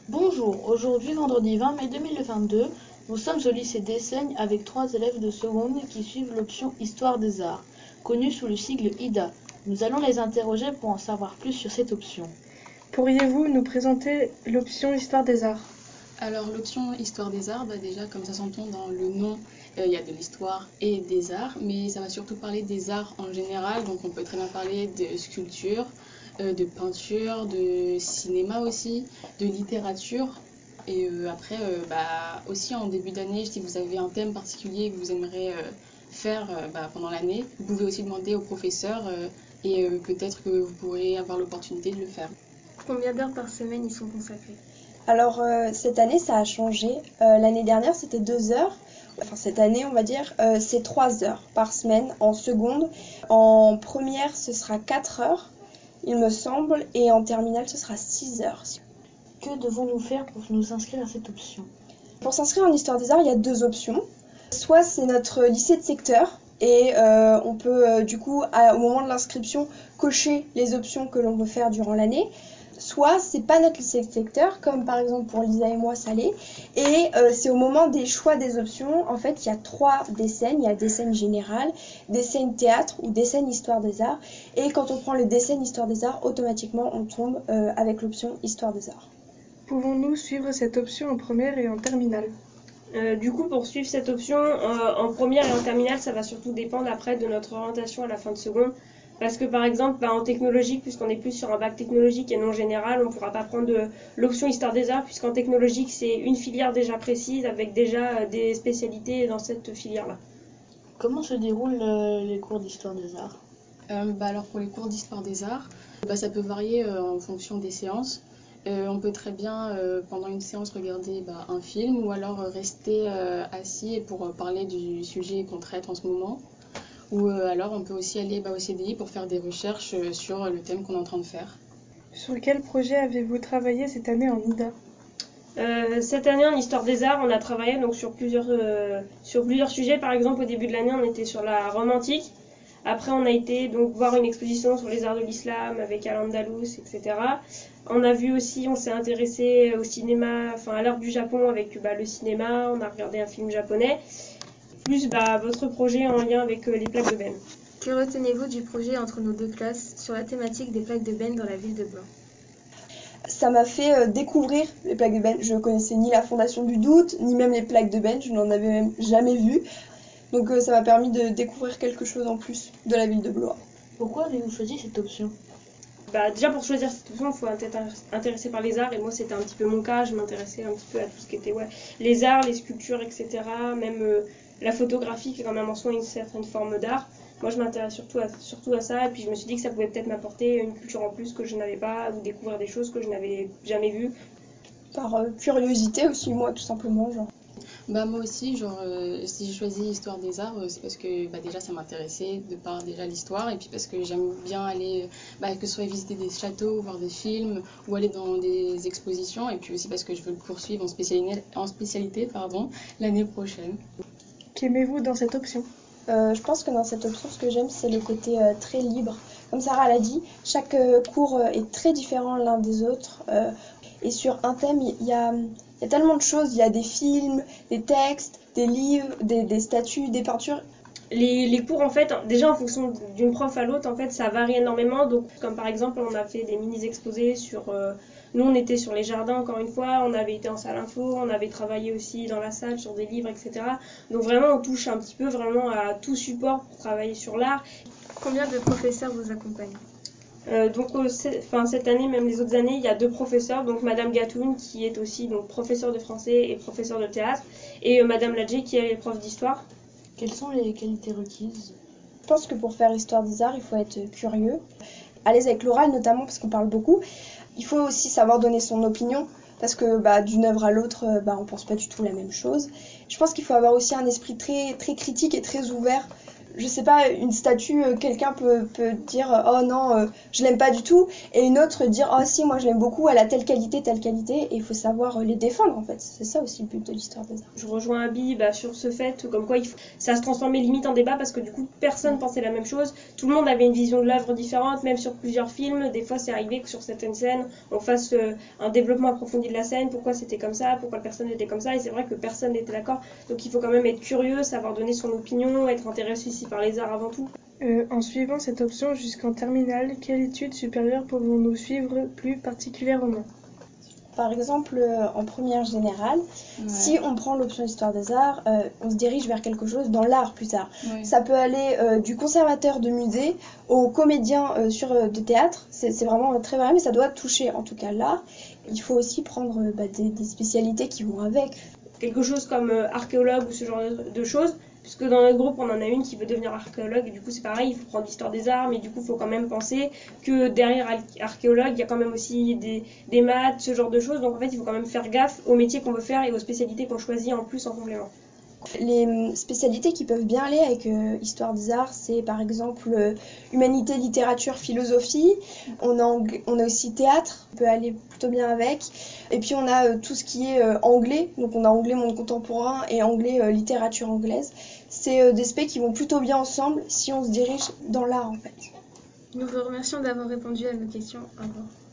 Bonjour, aujourd'hui vendredi 20 mai 2022, nous sommes au lycée d'Essaigne avec 3 élèves de seconde qui suivent l'option Histoire des Arts, connue sous le sigle IDA. Nous allons les interroger pour en savoir plus sur cette option. Pourriez-vous nous présenter l'option Histoire des Arts ? Alors l'option Histoire des Arts, déjà comme ça s'entend dans le nom, il y a de l'histoire et des arts, mais ça va surtout parler des arts en général, donc on peut très bien parler de sculpture, de peinture, de cinéma aussi, de littérature. Et après, aussi en début d'année, si vous avez un thème particulier que vous aimeriez faire pendant l'année, vous pouvez aussi demander au professeur et peut-être que vous pourrez avoir l'opportunité de le faire. Combien d'heures par semaine y sont consacrées ? Alors cette année ça a changé. L'année dernière c'était 2 heures. Enfin cette année on va dire c'est 3 heures par semaine en seconde. En première ce sera 4 heures il me semble et en terminale ce sera 6 heures. Que devons-nous faire pour nous inscrire à cette option ? Pour s'inscrire en Histoire des Arts il y a 2 options. Soit c'est notre lycée de secteur et on peut du coup au moment de l'inscription cocher les options que l'on veut faire durant l'année. Soit c'est pas notre lycée de secteur, comme par exemple pour Lisa et moi Salé, et c'est au moment des choix des options, en fait il y a 3 décennes, il y a décennes générales, décennes théâtre ou décennes histoire des arts, et quand on prend le décennes histoire des arts, automatiquement on tombe avec l'option histoire des arts. Pouvons-nous suivre cette option en première et en terminale ? Du coup, pour suivre cette option en première et en terminale, ça va surtout dépendre après de notre orientation à la fin de seconde. Parce que par exemple, en technologique, puisqu'on est plus sur un bac technologique et non général, on ne pourra pas prendre l'option Histoire des Arts, puisqu'en technologique, c'est une filière déjà précise avec déjà des spécialités dans cette filière-là. Comment se déroulent les cours d'Histoire des Arts ? Alors pour les cours d'Histoire des Arts, ça peut varier en fonction des séances. On peut très bien, pendant une séance, regarder un film ou alors rester assis pour parler du sujet qu'on traite en ce moment. Ou alors on peut aussi aller au CDI pour faire des recherches sur le thème qu'on est en train de faire. Sur quel projet avez-vous travaillé cette année en IDA ? Cette année en Histoire des Arts, on a travaillé donc, sur plusieurs sujets. Par exemple, au début de l'année, on était sur la Rome antique. Après, on a été donc voir une exposition sur les arts de l'islam avec Al-Andalus, etc. On a vu aussi, on s'est intéressé au cinéma, à l'art du Japon avec le cinéma. On a regardé un film japonais. Plus votre projet en lien avec les plaques de benne. Que retenez-vous du projet entre nos deux classes sur la thématique des plaques de benne dans la ville de Blois ? Ça m'a fait découvrir les plaques de benne. Je connaissais ni la fondation du doute, ni même les plaques de benne, je n'en avais même jamais vu. Donc ça m'a permis de découvrir quelque chose en plus de la ville de Blois. Pourquoi avez-vous choisi cette option ? Déjà pour choisir cette option, il faut être intéressé par les arts et moi c'était un petit peu mon cas, je m'intéressais un petit peu à tout ce qui était les arts, les sculptures, etc. Même la photographie qui est quand même en soi une certaine forme d'art. Moi je m'intéresse surtout à ça et puis je me suis dit que ça pouvait peut-être m'apporter une culture en plus que je n'avais pas ou découvrir des choses que je n'avais jamais vues. Par curiosité aussi moi tout simplement genre. Moi aussi, si j'ai choisi Histoire des Arts, c'est parce que déjà ça m'intéressait de par déjà l'histoire et puis parce que j'aime bien aller, que ce soit visiter des châteaux, voir des films ou aller dans des expositions et puis aussi parce que je veux le poursuivre en spécialité l'année prochaine. Qu'aimez-vous dans cette option ? Je pense que dans cette option, ce que j'aime, c'est le côté très libre. Comme Sarah l'a dit, chaque cours est très différent l'un des autres. Et sur un thème, il y a tellement de choses. Il y a des films, des textes, des livres, des statues, des peintures. Les cours, en fait, déjà en fonction d'une prof à l'autre, en fait, ça varie énormément. Donc, comme par exemple, on a fait des mini-exposés sur... nous, on était sur les jardins, encore une fois. On avait été en salle info. On avait travaillé aussi dans la salle sur des livres, etc. Donc, vraiment, on touche un petit peu vraiment à tout support pour travailler sur l'art. Combien de professeurs vous accompagnent ? Cette année, même les autres années, il y a 2 professeurs. Donc, Madame Gatoun, qui est aussi donc, professeure de français et professeure de théâtre. Et Madame Ladjé, qui est prof d'histoire. Quelles sont les qualités requises ? Je pense que pour faire Histoire des Arts, il faut être curieux, à l'aise avec l'oral notamment parce qu'on parle beaucoup. Il faut aussi savoir donner son opinion parce que d'une œuvre à l'autre, on pense pas du tout la même chose. Je pense qu'il faut avoir aussi un esprit très, très critique et très ouvert. je sais pas, une statue, quelqu'un peut dire oh non, je l'aime pas du tout, et une autre dire oh si, moi je l'aime beaucoup, elle a telle qualité, et il faut savoir les défendre en fait. C'est ça aussi le but de l'histoire des arts. Je rejoins Abby sur ce fait, comme quoi ça se transformait limite en débat parce que du coup personne pensait la même chose, tout le monde avait une vision de l'œuvre différente, même sur plusieurs films. Des fois c'est arrivé que sur certaines scènes on fasse un développement approfondi de la scène, pourquoi c'était comme ça, pourquoi la personne était comme ça, et c'est vrai que personne n'était d'accord, donc il faut quand même être curieux, savoir donner son opinion, être intéressé aussi par les arts avant tout. En suivant cette option jusqu'en terminale, quelle étude supérieure pouvons-nous suivre plus particulièrement ? Par exemple, en première générale, si on prend l'option Histoire des Arts, on se dirige vers quelque chose dans l'art plus tard. Ça peut aller du conservateur de musée au comédien de théâtre. C'est vraiment très varié, mais ça doit toucher en tout cas l'art. Il faut aussi prendre des spécialités qui vont avec. Quelque chose comme archéologue ou ce genre de choses, puisque dans notre groupe on en a une qui veut devenir archéologue, et du coup c'est pareil, il faut prendre l'histoire des arts, mais du coup il faut quand même penser que derrière archéologue il y a quand même aussi des maths, ce genre de choses, donc en fait il faut quand même faire gaffe aux métiers qu'on veut faire et aux spécialités qu'on choisit en plus en complément. Les spécialités qui peuvent bien aller avec Histoire des Arts, c'est par exemple humanité, littérature, philosophie. On a aussi théâtre, on peut aller plutôt bien avec. Et puis on a tout ce qui est anglais, donc on a anglais monde contemporain et anglais littérature anglaise. C'est des spé qui vont plutôt bien ensemble si on se dirige dans l'art en fait. Nous vous remercions d'avoir répondu à nos questions. Au revoir.